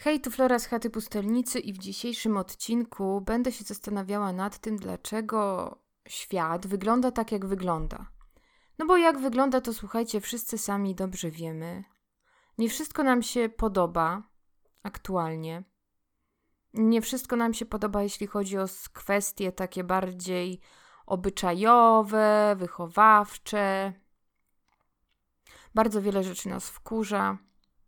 Hej, tu Flora z Chaty Pustelnicy i w dzisiejszym odcinku będę się zastanawiała nad tym, dlaczego świat wygląda tak, jak wygląda. No bo jak wygląda, to słuchajcie, wszyscy sami dobrze wiemy. Nie wszystko nam się podoba aktualnie. Nie wszystko nam się podoba, jeśli chodzi o kwestie takie bardziej obyczajowe, wychowawcze. Bardzo wiele rzeczy nas wkurza.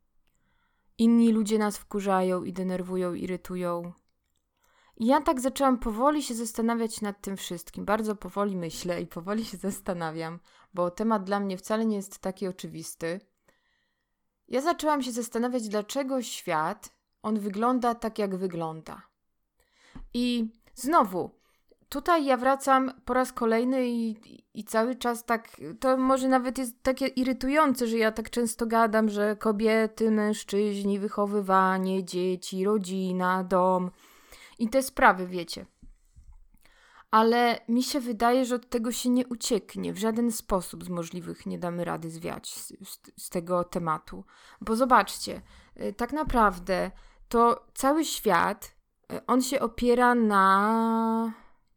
Inni ludzie nas wkurzają i denerwują, irytują. I ja tak zaczęłam powoli się zastanawiać nad tym wszystkim. Bardzo powoli myślę i powoli się zastanawiam, bo temat dla mnie wcale nie jest taki oczywisty. Ja zaczęłam się zastanawiać, dlaczego świat, on wygląda tak, jak wygląda. I znowu, tutaj ja wracam po raz kolejny i cały czas tak, to może nawet jest takie irytujące, że ja tak często gadam, że kobiety, mężczyźni, wychowywanie, dzieci, rodzina, dom i te sprawy, wiecie. Ale mi się wydaje, że od tego się nie ucieknie. W żaden sposób z możliwych nie damy rady zwiać z tego tematu. Bo zobaczcie, tak naprawdę to cały świat, on się opiera na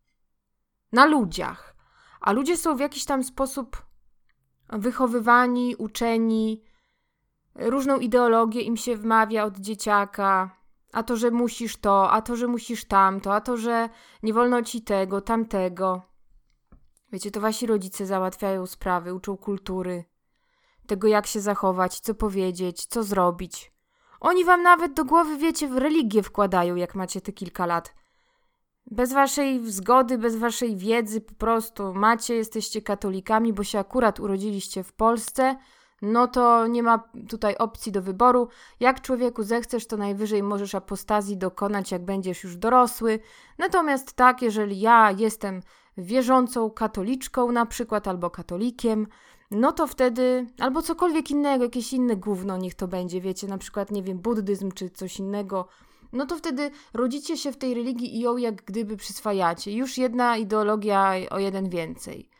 ludziach. A ludzie są w jakiś tam sposób wychowywani, uczeni, różną ideologię im się wmawia od dzieciaka, a to, że musisz to, a to, że musisz tamto, a to, że nie wolno ci tego, tamtego. Wiecie, to wasi rodzice załatwiają sprawy, uczą kultury, tego jak się zachować, co powiedzieć, co zrobić. Oni wam nawet do głowy, wiecie, w religię wkładają, jak macie te kilka lat. Bez waszej zgody, bez waszej wiedzy po prostu jesteście katolikami, bo się akurat urodziliście w Polsce, no to nie ma tutaj opcji do wyboru. Jak człowieku zechcesz, to najwyżej możesz apostazji dokonać, jak będziesz już dorosły. Natomiast tak, jeżeli ja jestem wierzącą katoliczką na przykład, albo katolikiem, no to wtedy, albo cokolwiek innego, jakieś inne gówno niech to będzie, wiecie, na przykład, nie wiem, buddyzm czy coś innego, no to wtedy rodzicie się w tej religii i ją jak gdyby przyswajacie. Już jedna ideologia o jeden więcej.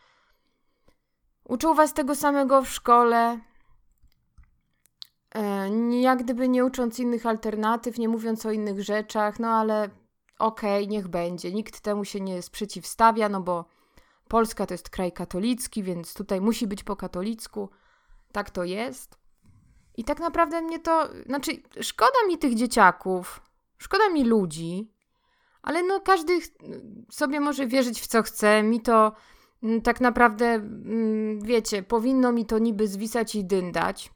Uczą was tego samego w szkole, jak gdyby nie ucząc innych alternatyw, nie mówiąc o innych rzeczach, no ale okej, niech będzie. Nikt temu się nie sprzeciwstawia, no bo Polska to jest kraj katolicki, więc tutaj musi być po katolicku. Tak to jest. I tak naprawdę szkoda mi tych dzieciaków, szkoda mi ludzi, ale no każdy sobie może wierzyć w co chce. Mi to tak naprawdę, wiecie, powinno mi to niby zwisać i dyndać.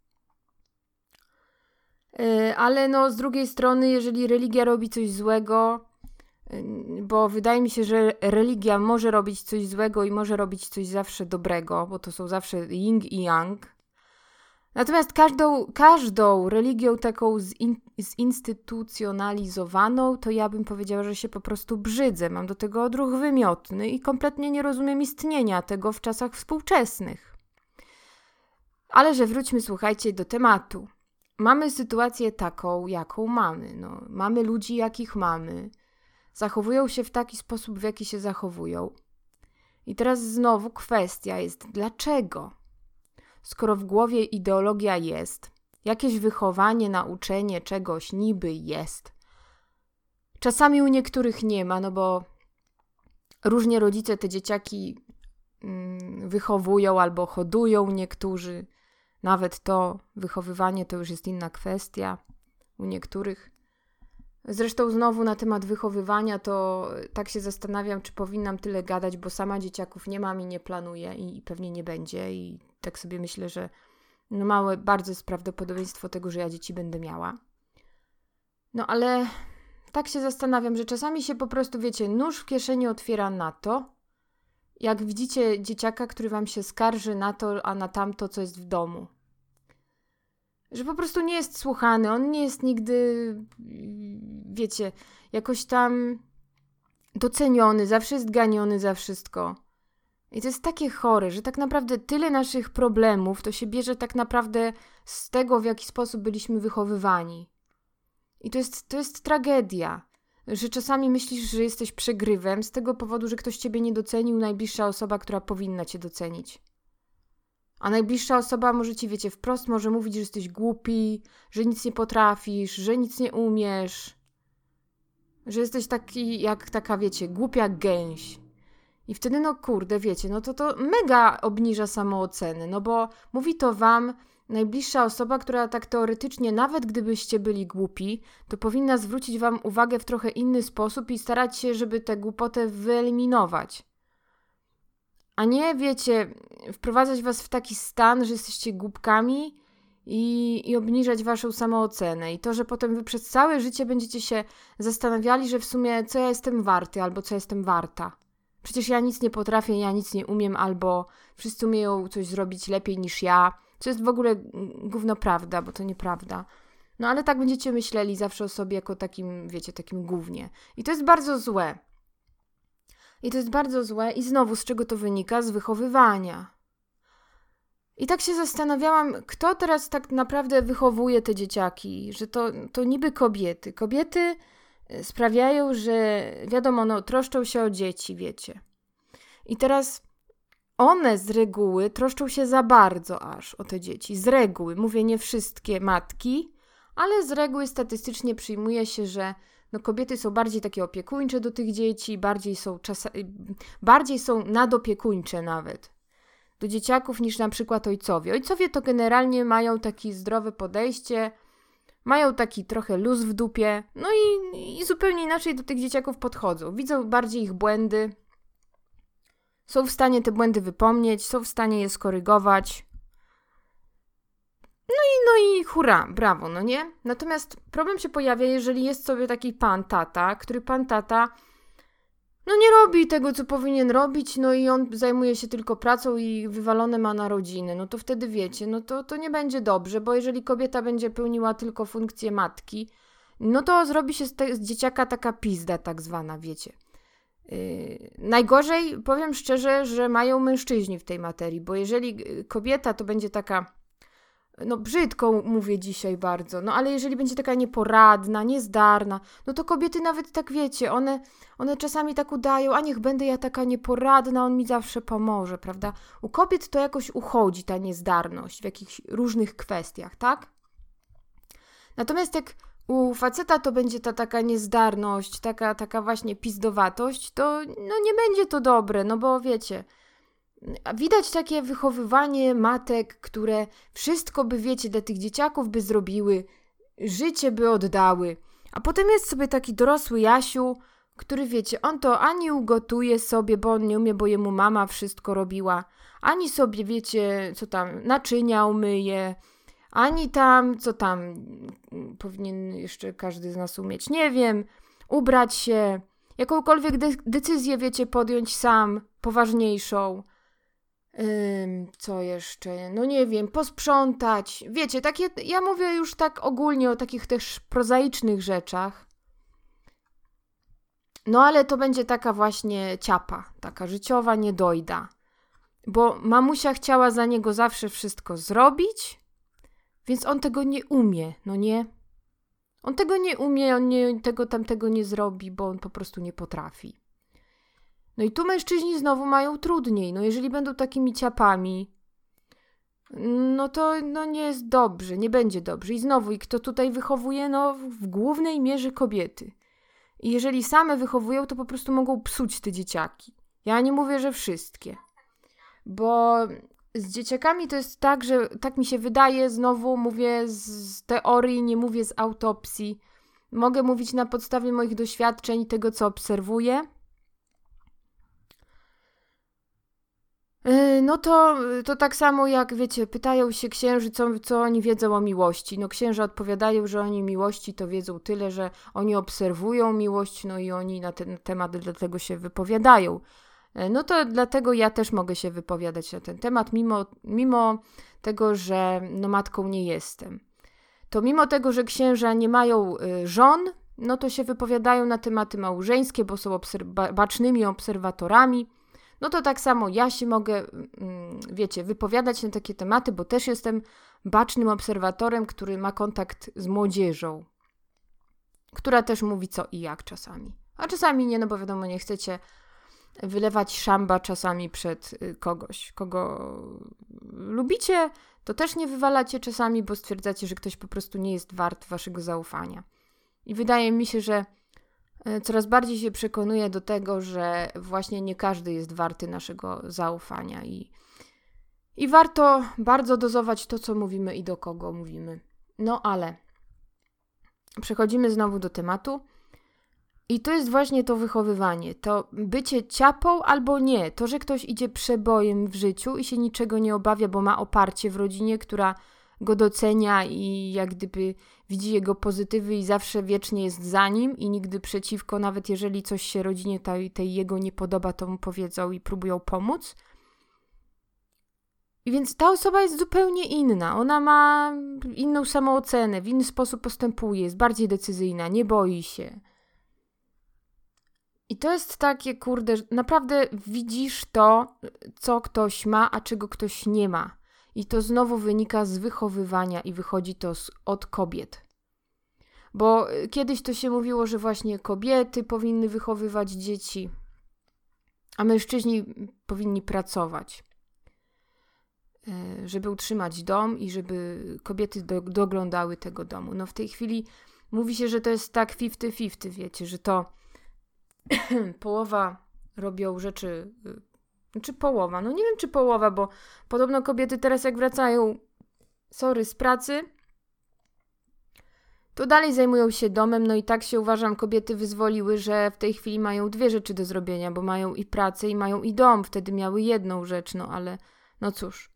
Ale no z drugiej strony, jeżeli religia robi coś złego, bo wydaje mi się, że religia może robić coś złego i może robić coś zawsze dobrego, bo to są zawsze yin i yang. Natomiast każdą religią taką zinstytucjonalizowaną, to ja bym powiedziała, że się po prostu brzydzę. Mam do tego odruch wymiotny i kompletnie nie rozumiem istnienia tego w czasach współczesnych. Ale że wróćmy, słuchajcie, do tematu. Mamy sytuację taką, jaką mamy. No, mamy ludzi, jakich mamy. Zachowują się w taki sposób, w jaki się zachowują. I teraz znowu kwestia jest, dlaczego? Skoro w głowie ideologia jest, jakieś wychowanie, nauczenie czegoś niby jest. Czasami u niektórych nie ma, no bo różnie rodzice te dzieciaki wychowują albo hodują niektórzy. Nawet to wychowywanie to już jest inna kwestia u niektórych. Zresztą znowu na temat wychowywania to tak się zastanawiam, czy powinnam tyle gadać, bo sama dzieciaków nie mam i nie planuję i pewnie nie będzie i tak sobie myślę, że małe bardzo jest prawdopodobieństwo tego, że ja dzieci będę miała. No ale tak się zastanawiam, że czasami się po prostu, wiecie, nóż w kieszeni otwiera na to, jak widzicie dzieciaka, który wam się skarży na to, a na tamto, co jest w domu. Że po prostu nie jest słuchany, on nie jest nigdy, wiecie, jakoś tam doceniony, zawsze jest ganiony za wszystko. I to jest takie chore, że tak naprawdę tyle naszych problemów to się bierze tak naprawdę z tego, w jaki sposób byliśmy wychowywani. I to jest tragedia, że czasami myślisz, że jesteś przegrywem z tego powodu, że ktoś ciebie nie docenił, najbliższa osoba, która powinna cię docenić. A najbliższa osoba może ci, wiecie, wprost może mówić, że jesteś głupi, że nic nie potrafisz, że nic nie umiesz, że jesteś taki jak taka, wiecie, głupia gęś. I wtedy, no kurde, wiecie, no to mega obniża samoocenę, no bo mówi to wam najbliższa osoba, która tak teoretycznie, nawet gdybyście byli głupi, to powinna zwrócić wam uwagę w trochę inny sposób i starać się, żeby tę głupotę wyeliminować. A nie, wiecie, wprowadzać was w taki stan, że jesteście głupkami i obniżać waszą samoocenę. I to, że potem wy przez całe życie będziecie się zastanawiali, że w sumie co ja jestem warty albo co jestem warta. Przecież ja nic nie potrafię, ja nic nie umiem, albo wszyscy umieją coś zrobić lepiej niż ja. Co jest w ogóle gówno prawda, bo to nieprawda. No ale tak będziecie myśleli zawsze o sobie jako takim, wiecie, takim gównie. I to jest bardzo złe. I znowu z czego to wynika? Z wychowywania. I tak się zastanawiałam, kto teraz tak naprawdę wychowuje te dzieciaki, że to niby kobiety. Kobiety sprawiają, że wiadomo, no troszczą się o dzieci, wiecie. I teraz one z reguły troszczą się za bardzo aż o te dzieci. Z reguły, mówię nie wszystkie matki, ale z reguły statystycznie przyjmuje się, że no kobiety są bardziej takie opiekuńcze do tych dzieci, bardziej są nadopiekuńcze nawet do dzieciaków niż na przykład ojcowie. Ojcowie to generalnie mają takie zdrowe podejście, mają taki trochę luz w dupie, no i zupełnie inaczej do tych dzieciaków podchodzą. Widzą bardziej ich błędy, są w stanie te błędy wypomnieć, są w stanie je skorygować. No i hurra, brawo, no nie? Natomiast problem się pojawia, jeżeli jest sobie taki pan tata, który pan tata no nie robi tego, co powinien robić, no i on zajmuje się tylko pracą i wywalone ma na rodzinę. No to wtedy wiecie, no to nie będzie dobrze, bo jeżeli kobieta będzie pełniła tylko funkcję matki, no to zrobi się z dzieciaka taka pizda tak zwana, wiecie. Najgorzej, powiem szczerze, że mają mężczyźni w tej materii, bo jeżeli kobieta to będzie taka, no brzydko mówię dzisiaj bardzo, no ale jeżeli będzie taka nieporadna, niezdarna, no to kobiety nawet tak wiecie, one czasami tak udają, a niech będę ja taka nieporadna, on mi zawsze pomoże, prawda? U kobiet to jakoś uchodzi ta niezdarność w jakichś różnych kwestiach, tak? Natomiast jak u faceta to będzie ta taka niezdarność, taka właśnie pizdowatość, to no nie będzie to dobre, no bo wiecie, widać takie wychowywanie matek, które wszystko by, wiecie, dla tych dzieciaków by zrobiły, życie by oddały. A potem jest sobie taki dorosły Jasiu, który, wiecie, on to ani ugotuje sobie, bo on nie umie, bo jemu mama wszystko robiła, ani sobie, wiecie, co tam, naczynia umyje, ani tam, co tam powinien jeszcze każdy z nas umieć, nie wiem, ubrać się, jakąkolwiek decyzję, wiecie, podjąć sam, poważniejszą. Co jeszcze? No nie wiem, posprzątać. Wiecie, takie, ja mówię już tak ogólnie o takich też prozaicznych rzeczach. No ale to będzie taka właśnie ciapa, taka życiowa niedojda. Bo mamusia chciała za niego zawsze wszystko zrobić, więc on tego nie umie, no nie? On tego nie umie, on tamtego nie zrobi, bo on po prostu nie potrafi. No i tu mężczyźni znowu mają trudniej. No jeżeli będą takimi ciapami, no to no nie jest dobrze, nie będzie dobrze. I znowu, i kto tutaj wychowuje? No w głównej mierze kobiety. I jeżeli same wychowują, to po prostu mogą psuć te dzieciaki. Ja nie mówię, że wszystkie. Bo z dzieciakami to jest tak, że tak mi się wydaje, znowu mówię z teorii, nie mówię z autopsji. Mogę mówić na podstawie moich doświadczeń, tego co obserwuję. No to tak samo jak, wiecie, pytają się księży, co oni wiedzą o miłości. No księża odpowiadają, że oni miłości to wiedzą tyle, że oni obserwują miłość, no i oni na ten temat dlatego się wypowiadają. No to dlatego ja też mogę się wypowiadać na ten temat, mimo tego, że no matką nie jestem. To mimo tego, że księża nie mają żon, no to się wypowiadają na tematy małżeńskie, bo są bacznymi obserwatorami. No to tak samo ja się mogę, wiecie, wypowiadać na takie tematy, bo też jestem bacznym obserwatorem, który ma kontakt z młodzieżą, która też mówi co i jak czasami. A czasami nie, no bo wiadomo, nie chcecie wylewać szamba czasami przed kogoś, kogo lubicie, to też nie wywalacie czasami, bo stwierdzacie, że ktoś po prostu nie jest wart waszego zaufania. I wydaje mi się, że coraz bardziej się przekonuję do tego, że właśnie nie każdy jest warty naszego zaufania i warto bardzo dozować to, co mówimy i do kogo mówimy. No ale przechodzimy znowu do tematu i to jest właśnie to wychowywanie, to bycie ciapą albo nie, to, że ktoś idzie przebojem w życiu i się niczego nie obawia, bo ma oparcie w rodzinie, która go docenia i jak gdyby widzi jego pozytywy i zawsze wiecznie jest za nim i nigdy przeciwko, nawet jeżeli coś się rodzinie tej jego nie podoba, to mu powiedzą i próbują pomóc. I więc ta osoba jest zupełnie inna. Ona ma inną samoocenę, w inny sposób postępuje, jest bardziej decyzyjna, nie boi się. I to jest takie, kurde, naprawdę widzisz to, co ktoś ma, a czego ktoś nie ma. I to znowu wynika z wychowywania i wychodzi to od kobiet. Bo kiedyś to się mówiło, że właśnie kobiety powinny wychowywać dzieci, a mężczyźni powinni pracować, żeby utrzymać dom i żeby kobiety doglądały tego domu. No w tej chwili mówi się, że to jest tak 50-50, wiecie, że to połowa robią rzeczy, czy połowa, no nie wiem czy połowa, bo podobno kobiety teraz jak wracają, z pracy, to dalej zajmują się domem, no i tak się uważam, kobiety wyzwoliły, że w tej chwili mają 2 rzeczy do zrobienia, bo mają i pracę i mają i dom, wtedy miały jedną rzecz, no ale no cóż.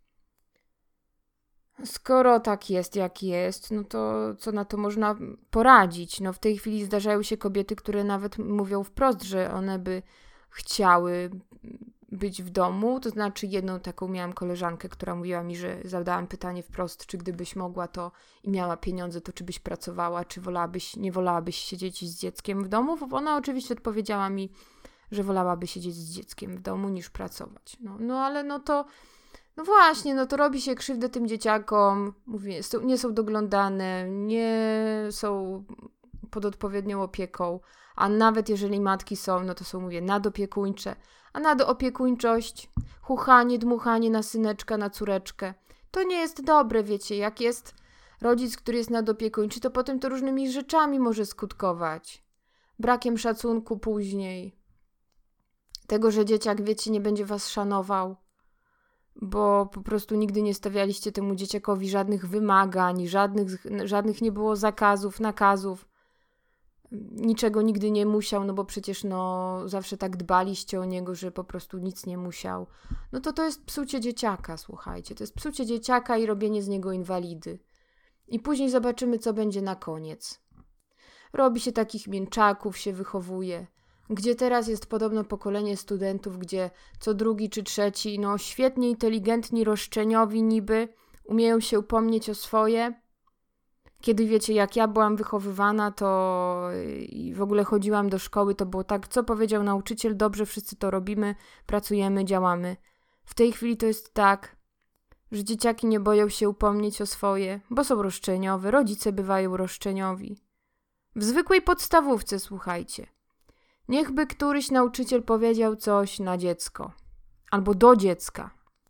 Skoro tak jest, jak jest, no to co na to można poradzić? No w tej chwili zdarzają się kobiety, które nawet mówią wprost, że one by chciały być w domu. To znaczy jedną taką miałam koleżankę, która mówiła mi, że zadałam pytanie wprost, czy gdybyś mogła to i miała pieniądze, to czy byś pracowała, czy nie wolałabyś siedzieć z dzieckiem w domu? Ona oczywiście odpowiedziała mi, że wolałaby siedzieć z dzieckiem w domu niż pracować. No ale no to... No właśnie, no to robi się krzywdę tym dzieciakom, mówię, nie są doglądane, nie są pod odpowiednią opieką, a nawet jeżeli matki są, no to są, mówię, nadopiekuńcze, a nadopiekuńczość, chuchanie, dmuchanie na syneczka, na córeczkę, to nie jest dobre, wiecie, jak jest rodzic, który jest nadopiekuńczy, to potem to różnymi rzeczami może skutkować, brakiem szacunku później, tego, że dzieciak, wiecie, nie będzie was szanował, bo po prostu nigdy nie stawialiście temu dzieciakowi żadnych wymagań, żadnych nie było zakazów, nakazów. Niczego nigdy nie musiał, no bo przecież zawsze tak dbaliście o niego, że po prostu nic nie musiał. No to jest psucie dzieciaka, słuchajcie. To jest psucie dzieciaka i robienie z niego inwalidy. I później zobaczymy, co będzie na koniec. Robi się takich mięczaków, się wychowuje. Gdzie teraz jest podobno pokolenie studentów, gdzie co drugi czy trzeci, świetnie inteligentni, roszczeniowi niby, umieją się upomnieć o swoje. Kiedy wiecie, jak ja byłam wychowywana, to i w ogóle chodziłam do szkoły, to było tak, co powiedział nauczyciel, dobrze, wszyscy to robimy, pracujemy, działamy. W tej chwili to jest tak, że dzieciaki nie boją się upomnieć o swoje, bo są roszczeniowe, rodzice bywają roszczeniowi. W zwykłej podstawówce, słuchajcie. Niechby któryś nauczyciel powiedział coś na dziecko albo do dziecka.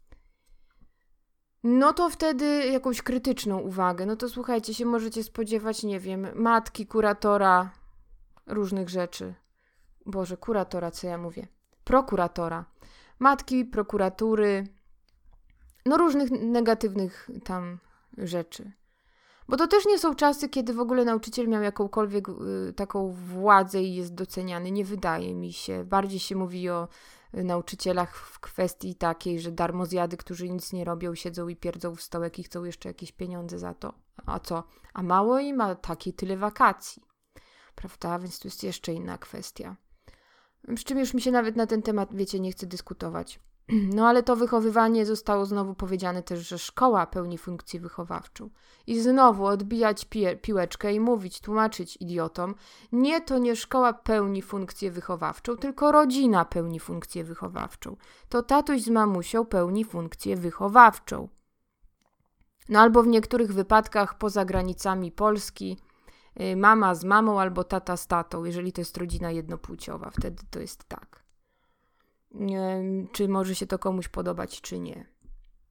No to wtedy jakąś krytyczną uwagę. No to słuchajcie, się możecie spodziewać, nie wiem, matki, kuratora, różnych rzeczy. Boże, kuratora, co ja mówię? Prokuratora. Matki, prokuratury, różnych negatywnych tam rzeczy. Bo to też nie są czasy, kiedy w ogóle nauczyciel miał jakąkolwiek taką władzę i jest doceniany. Nie wydaje mi się. Bardziej się mówi o nauczycielach w kwestii takiej, że darmozjady, którzy nic nie robią, siedzą i pierdzą w stołek i chcą jeszcze jakieś pieniądze za to. A co? A mało im, a takie tyle wakacji. Prawda? Więc to jest jeszcze inna kwestia. Z czym już mi się nawet na ten temat, wiecie, nie chce dyskutować. No ale to wychowywanie zostało znowu powiedziane też, że szkoła pełni funkcję wychowawczą. I znowu odbijać piłeczkę i mówić, tłumaczyć idiotom, to nie szkoła pełni funkcję wychowawczą, tylko rodzina pełni funkcję wychowawczą. To tatuś z mamusią pełni funkcję wychowawczą. No albo w niektórych wypadkach poza granicami Polski mama z mamą albo tata z tatą, jeżeli to jest rodzina jednopłciowa, wtedy to jest tak. Czy może się to komuś podobać, czy nie.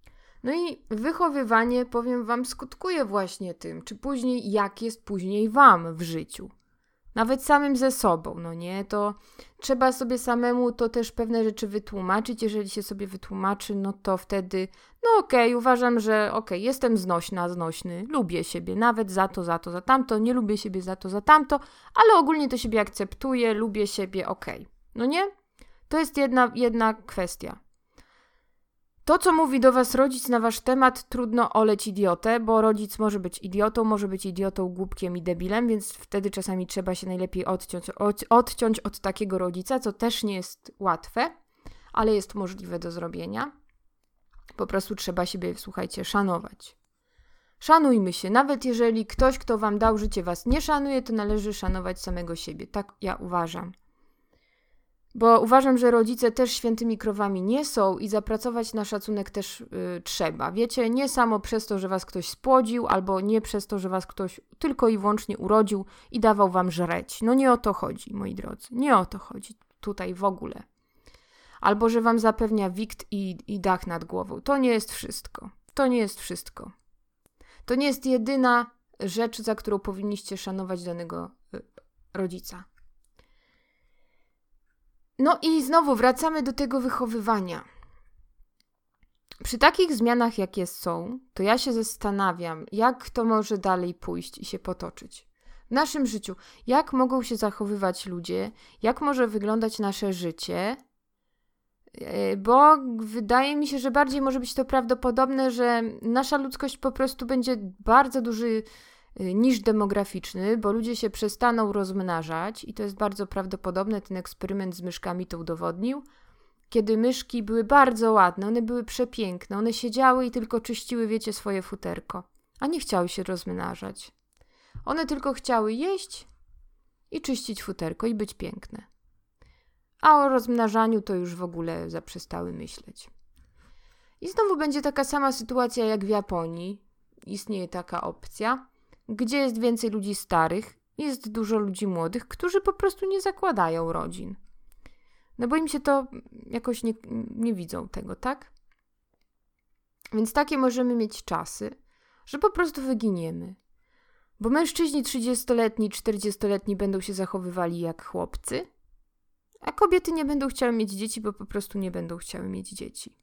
No i wychowywanie, powiem wam, skutkuje właśnie tym, czy później, jak jest później wam w życiu. Nawet samym ze sobą, no nie? To trzeba sobie samemu to też pewne rzeczy wytłumaczyć. Jeżeli się sobie wytłumaczy, no to wtedy, no okej, uważam, że jestem znośny, lubię siebie, nawet za tamto, nie lubię siebie za tamto, ale ogólnie to siebie akceptuję, lubię siebie, no nie? To jest jedna kwestia. To, co mówi do was rodzic na wasz temat, trudno oleć idiotę, bo rodzic może być idiotą, głupkiem i debilem, więc wtedy czasami trzeba się najlepiej odciąć od takiego rodzica, co też nie jest łatwe, ale jest możliwe do zrobienia. Po prostu trzeba siebie, słuchajcie, szanować. Szanujmy się, nawet jeżeli ktoś, kto wam dał życie, was nie szanuje, to należy szanować samego siebie. Tak ja uważam. Bo uważam, że rodzice też świętymi krowami nie są i zapracować na szacunek też trzeba. Wiecie, nie samo przez to, że was ktoś spłodził, albo nie przez to, że was ktoś tylko i wyłącznie urodził i dawał wam żreć. No nie o to chodzi, moi drodzy. Nie o to chodzi tutaj w ogóle. Albo że wam zapewnia wikt i dach nad głową. To nie jest wszystko. To nie jest wszystko. To nie jest jedyna rzecz, za którą powinniście szanować danego rodzica. No i znowu wracamy do tego wychowywania. Przy takich zmianach, jakie są, to ja się zastanawiam, jak to może dalej pójść i się potoczyć. W naszym życiu, jak mogą się zachowywać ludzie, jak może wyglądać nasze życie, bo wydaje mi się, że bardziej może być to prawdopodobne, że nasza ludzkość po prostu będzie bardzo duży niż demograficzny, bo ludzie się przestaną rozmnażać i to jest bardzo prawdopodobne, ten eksperyment z myszkami to udowodnił, kiedy myszki były bardzo ładne, one były przepiękne, one siedziały i tylko czyściły, wiecie, swoje futerko, a nie chciały się rozmnażać. One tylko chciały jeść i czyścić futerko i być piękne. A o rozmnażaniu to już w ogóle zaprzestały myśleć. I znowu będzie taka sama sytuacja jak w Japonii, istnieje taka opcja, gdzie jest więcej ludzi starych, jest dużo ludzi młodych, którzy po prostu nie zakładają rodzin. No bo im się to jakoś nie widzą tego, tak? Więc takie możemy mieć czasy, że po prostu wyginiemy. Bo mężczyźni 30-letni, 40-letni będą się zachowywali jak chłopcy, a kobiety nie będą chciały mieć dzieci, bo po prostu nie będą chciały mieć dzieci.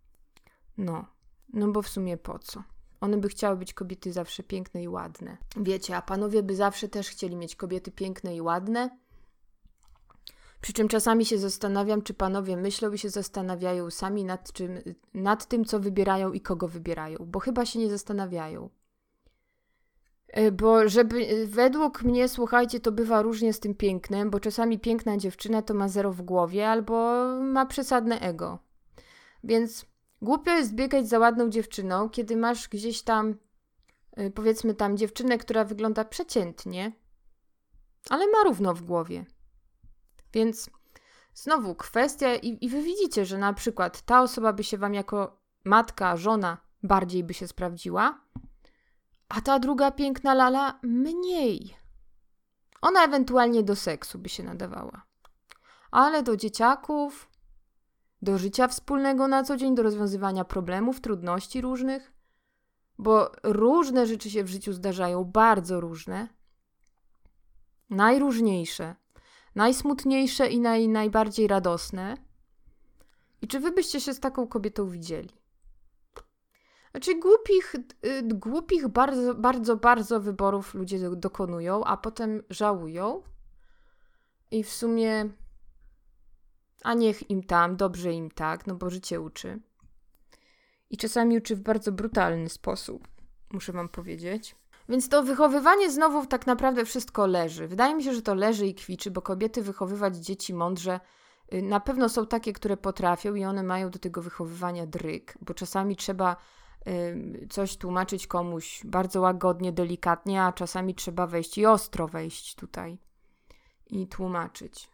No bo w sumie po co? One by chciały być kobiety zawsze piękne i ładne. Wiecie, a panowie by zawsze też chcieli mieć kobiety piękne i ładne. Przy czym czasami się zastanawiam, czy panowie myślą i się zastanawiają sami nad tym, co wybierają i kogo wybierają. Bo chyba się nie zastanawiają. Bo według mnie, słuchajcie, to bywa różnie z tym pięknem, bo czasami piękna dziewczyna to ma zero w głowie albo ma przesadne ego. Więc głupio jest biegać za ładną dziewczyną, kiedy masz gdzieś tam, powiedzmy tam dziewczynę, która wygląda przeciętnie, ale ma równo w głowie. Więc znowu kwestia i wy widzicie, że na przykład ta osoba by się wam jako matka, żona bardziej by się sprawdziła, a ta druga piękna lala mniej. Ona ewentualnie do seksu by się nadawała. Ale do dzieciaków, do życia wspólnego na co dzień, do rozwiązywania problemów, trudności różnych, bo różne rzeczy się w życiu zdarzają, bardzo różne, najróżniejsze, najsmutniejsze i najbardziej radosne. I czy wy byście się z taką kobietą widzieli? Znaczy głupich bardzo wyborów ludzie dokonują, a potem żałują i w sumie a niech im tam, dobrze im tak, no bo życie uczy. I czasami uczy w bardzo brutalny sposób, muszę wam powiedzieć. Więc to wychowywanie znowu tak naprawdę wszystko leży. Wydaje mi się, że to leży i kwiczy, bo kobiety wychowywać dzieci mądrze na pewno są takie, które potrafią i one mają do tego wychowywania dryg, bo czasami trzeba coś tłumaczyć komuś bardzo łagodnie, delikatnie, a czasami trzeba wejść i ostro wejść tutaj i tłumaczyć.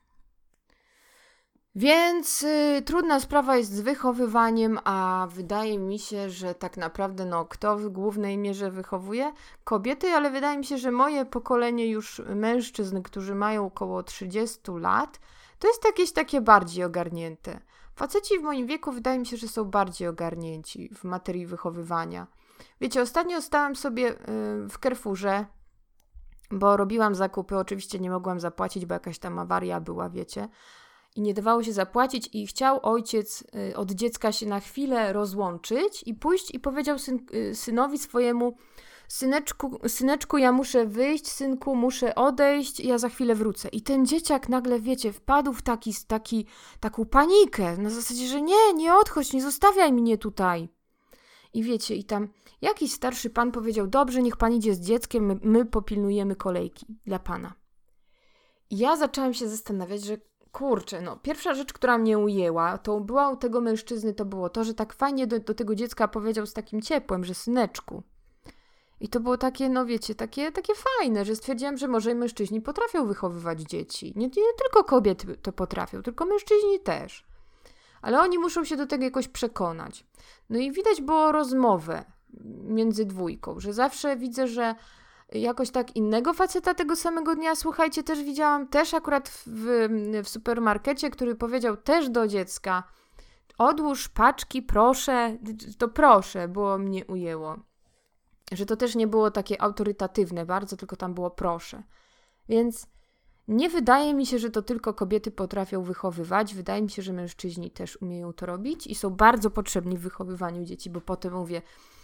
Więc trudna sprawa jest z wychowywaniem, a wydaje mi się, że tak naprawdę kto w głównej mierze wychowuje? Kobiety, ale wydaje mi się, że moje pokolenie już mężczyzn, którzy mają około 30 lat, to jest jakieś takie bardziej ogarnięte. Faceci w moim wieku wydaje mi się, że są bardziej ogarnięci w materii wychowywania. Wiecie, ostatnio stałam sobie w Carrefourze, bo robiłam zakupy, oczywiście nie mogłam zapłacić, bo jakaś tam awaria była, wiecie. I nie dawało się zapłacić i chciał ojciec od dziecka się na chwilę rozłączyć i pójść i powiedział synowi swojemu: syneczku, ja muszę wyjść, synku, muszę odejść, ja za chwilę wrócę. I ten dzieciak nagle, wiecie, wpadł w taką panikę, na zasadzie, że nie odchodź, nie zostawiaj mnie tutaj. I wiecie, i tam jakiś starszy pan powiedział: dobrze, niech pan idzie z dzieckiem, my popilnujemy kolejki dla pana. I ja zaczęłam się zastanawiać, że kurczę, pierwsza rzecz, która mnie ujęła, to była u tego mężczyzny, to było to, że tak fajnie do tego dziecka powiedział z takim ciepłem, że syneczku. I to było takie, wiecie, takie fajne, że stwierdziłam, że może mężczyźni potrafią wychowywać dzieci. Nie tylko kobiety to potrafią, tylko mężczyźni też. Ale oni muszą się do tego jakoś przekonać. No i widać było rozmowę między dwójką, że zawsze widzę, że jakoś tak innego faceta tego samego dnia, słuchajcie, też widziałam, też akurat w supermarkecie, który powiedział też do dziecka: odłóż paczki, proszę, to proszę, było mnie ujęło. Że to też nie było takie autorytatywne bardzo, tylko tam było proszę. Więc nie wydaje mi się, że to tylko kobiety potrafią wychowywać. Wydaje mi się, że mężczyźni też umieją to robić i są bardzo potrzebni w wychowywaniu dzieci, bo potem mówię,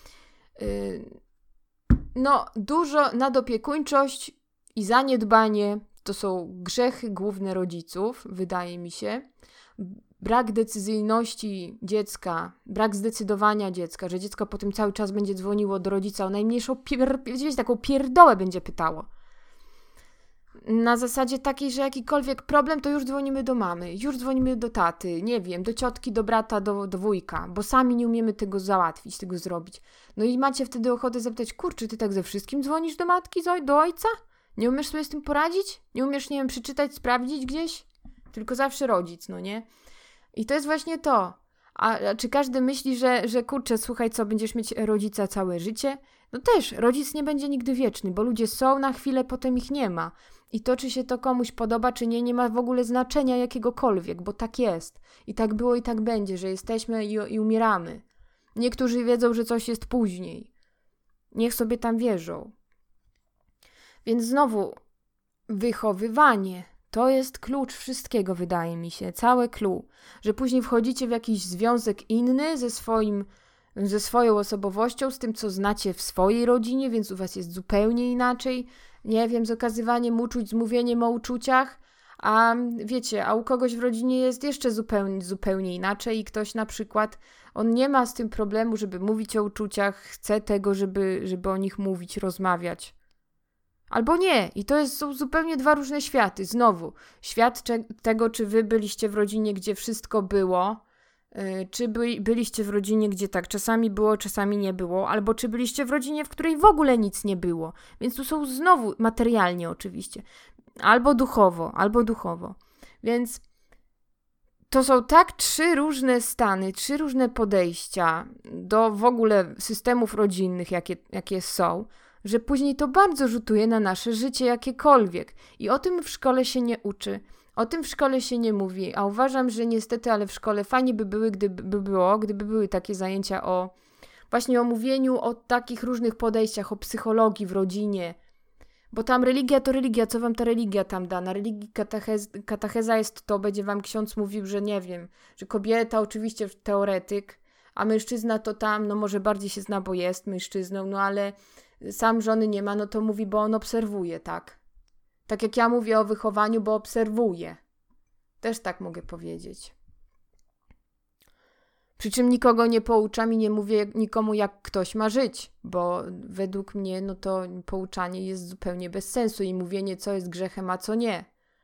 dużo nadopiekuńczość i zaniedbanie to są grzechy główne rodziców, wydaje mi się. Brak decyzyjności dziecka, brak zdecydowania dziecka, że dziecko potem cały czas będzie dzwoniło do rodzica o najmniejszą taką pierdołę będzie pytało. Na zasadzie takiej, że jakikolwiek problem, to już dzwonimy do mamy, już dzwonimy do taty, nie wiem, do ciotki, do brata, do wujka, bo sami nie umiemy tego załatwić, tego zrobić. No i macie wtedy ochotę zapytać: kurczę, ty tak ze wszystkim dzwonisz do matki, do ojca? Nie umiesz sobie z tym poradzić? Nie umiesz, nie wiem, przeczytać, sprawdzić gdzieś? Tylko zawsze rodzic, nie? I to jest właśnie to. A czy każdy myśli, że kurczę, słuchaj, co, będziesz mieć rodzica całe życie? No też, rodzic nie będzie nigdy wieczny, bo ludzie są na chwilę, potem ich nie ma. I to, czy się to komuś podoba, czy nie ma w ogóle znaczenia jakiegokolwiek, bo tak jest. I tak było i tak będzie, że jesteśmy i umieramy. Niektórzy wiedzą, że coś jest później. Niech sobie tam wierzą. Więc znowu, wychowywanie to jest klucz wszystkiego, wydaje mi się. Całe clue. Że później wchodzicie w jakiś związek inny ze swoją osobowością, z tym, co znacie w swojej rodzinie, więc u was jest zupełnie inaczej. Nie wiem, z okazywaniem uczuć, z mówieniem o uczuciach, a wiecie, a u kogoś w rodzinie jest jeszcze zupełnie inaczej i ktoś na przykład, on nie ma z tym problemu, żeby mówić o uczuciach, chce tego, żeby o nich mówić, rozmawiać. Albo nie. I to są zupełnie dwa różne światy. Znowu, świat tego, czy wy byliście w rodzinie, gdzie wszystko było, czy byliście w rodzinie, gdzie tak czasami było, czasami nie było, albo czy byliście w rodzinie, w której w ogóle nic nie było. Więc tu są znowu, materialnie oczywiście, albo duchowo. Więc to są tak 3 różne stany, 3 różne podejścia do w ogóle systemów rodzinnych, jakie są, że później to bardzo rzutuje na nasze życie jakiekolwiek. I o tym w szkole się nie uczy. O tym w szkole się nie mówi, a uważam, że niestety, ale w szkole fajnie by były, gdyby były takie zajęcia o mówieniu o takich różnych podejściach, o psychologii w rodzinie. Bo tam religia to religia, co wam ta religia tam da? Na religii katecheza jest to, będzie wam ksiądz mówił, że nie wiem, że kobieta oczywiście teoretyk, a mężczyzna to tam, może bardziej się zna, bo jest mężczyzną, ale sam żony nie ma, to mówi, bo on obserwuje, tak? Tak jak ja mówię o wychowaniu, bo obserwuję. Też tak mogę powiedzieć. Przy czym nikogo nie pouczam i nie mówię nikomu, jak ktoś ma żyć, bo według mnie to pouczanie jest zupełnie bez sensu i mówienie, co jest grzechem, a co nie.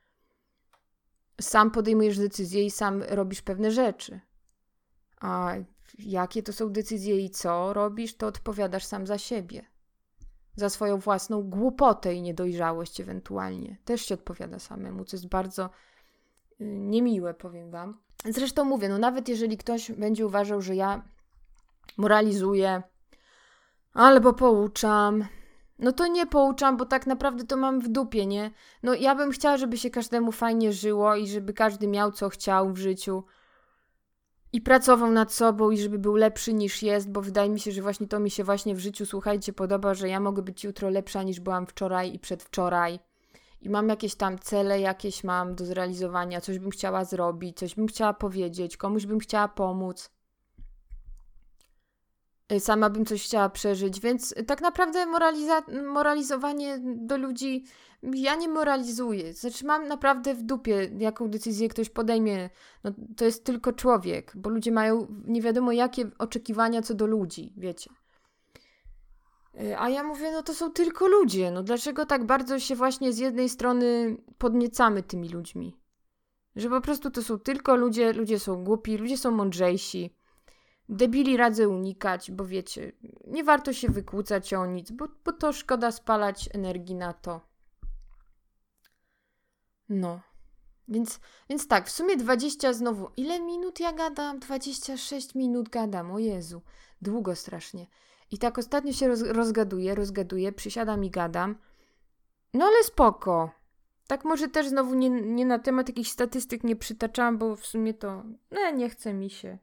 Sam podejmujesz decyzje i sam robisz pewne rzeczy. A jakie to są decyzje i co robisz, to odpowiadasz sam za siebie. Za swoją własną głupotę i niedojrzałość ewentualnie. Też się odpowiada samemu, co jest bardzo niemiłe, powiem wam. Zresztą mówię, nawet jeżeli ktoś będzie uważał, że ja moralizuję albo pouczam, to nie pouczam, bo tak naprawdę to mam w dupie, nie? Ja bym chciała, żeby się każdemu fajnie żyło i żeby każdy miał co chciał w życiu. i pracował nad sobą i żeby był lepszy niż jest, bo wydaje mi się, że właśnie to mi się właśnie w życiu, słuchajcie, podoba, że ja mogę być jutro lepsza niż byłam wczoraj i przedwczoraj. I mam jakieś tam cele, jakieś mam do zrealizowania, coś bym chciała zrobić, coś bym chciała powiedzieć, komuś bym chciała pomóc. Sama bym coś chciała przeżyć, więc tak naprawdę moralizowanie do ludzi, ja nie moralizuję. Znaczy mam naprawdę w dupie, jaką decyzję ktoś podejmie. No, to jest tylko człowiek, bo ludzie mają nie wiadomo jakie oczekiwania co do ludzi, wiecie. A ja mówię, no to są tylko ludzie, no dlaczego tak bardzo się właśnie z jednej strony podniecamy tymi ludźmi? Że po prostu to są tylko ludzie, ludzie są głupi, ludzie są mądrzejsi. Debili radzę unikać, bo wiecie, nie warto się wykłócać o nic, bo to szkoda spalać energii na to. No, więc tak, w sumie 20 znowu. Ile minut ja gadam? 26 minut gadam, o Jezu, długo strasznie. I tak ostatnio się rozgaduję, przysiadam i gadam. No ale spoko. Tak może też znowu nie na temat jakichś statystyk nie przytaczałam, bo w sumie to nie chce mi się.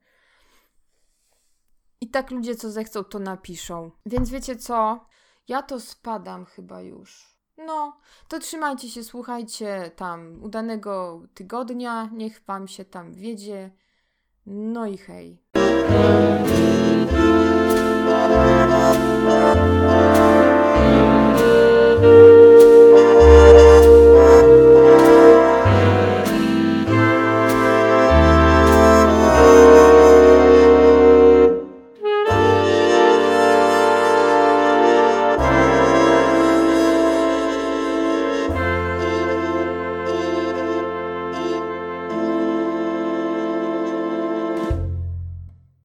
I tak ludzie, co zechcą, to napiszą. Więc wiecie co? Ja to spadam chyba już. No, to trzymajcie się, słuchajcie tam udanego tygodnia. Niech wam się tam wiedzie. No i hej.